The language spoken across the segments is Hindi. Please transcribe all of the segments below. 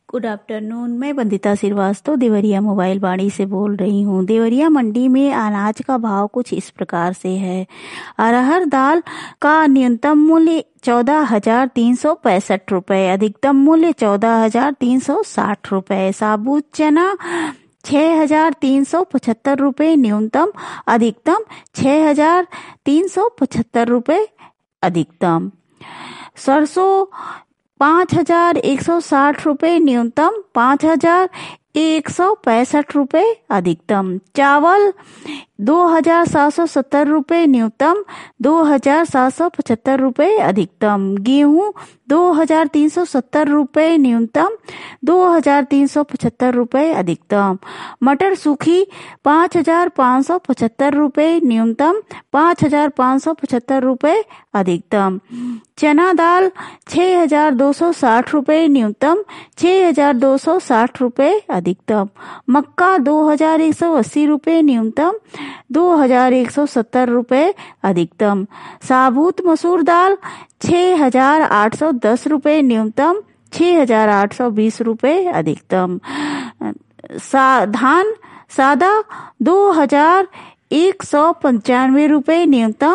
Good afternoon. मैं वंदिता श्रीवास्तव देवरिया मोबाइल वाणी से बोल रही हूँ। देवरिया मंडी में अनाज का भाव कुछ इस प्रकार से है। अरहर दाल का न्यूनतम मूल्य 14,365 रुपए, अधिकतम मूल्य 14,360 रुपए। साबुत चना 6,375 रुपए न्यूनतम, अधिकतम 6,375 रुपए अधिकतम। सरसों 5,160 रुपए न्यूनतम, 5,165 रुपए अधिकतम। चावल 2,770 रुपए न्यूनतम, 2,775 रुपए अधिकतम। गेहूं 2,370 रुपए न्यूनतम, 2,375 रुपए अधिकतम। मटर सूखी 5,575 रुपए न्यूनतम, 5,575 रुपए अधिकतम। चना दाल 6,260 रुपए न्यूनतम, 6,260 रुपए अधिकतम। मक्का 2,180 रुपए न्यूनतम, 2,170 रुपए अधिकतम। साबुत मसूर दाल 6,810 रुपए न्यूनतम, 6,820 रुपए अधिकतम। धान सादा 2,195 रुपए न्यूनतम,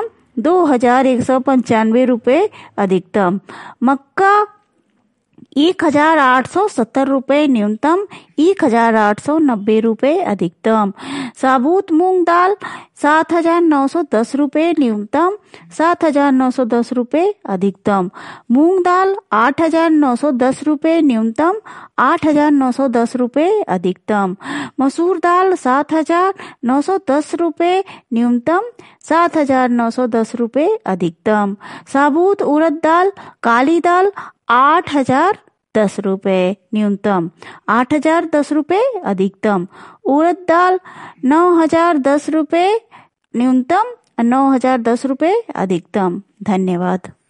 2,195 रुपए अधिकतम। मक्का 1,870 रुपए न्यूनतम, 1,890 रुपए अधिकतम। साबुत मूंग दाल 7,910 रुपए न्यूनतम, 7,910 रुपए अधिकतम। मूंग दाल 8,910 रुपए न्यूनतम, 8,910 रुपए अधिकतम। मसूर दाल 7,910 रुपए न्यूनतम, 7,910 रुपए अधिकतम। साबुत उड़द दाल काली दाल 8,010 रुपए न्यूनतम, 8,010 रुपए अधिकतम। उड़द दाल 9,010 रुपए न्यूनतम, 9,010 रुपए अधिकतम। धन्यवाद।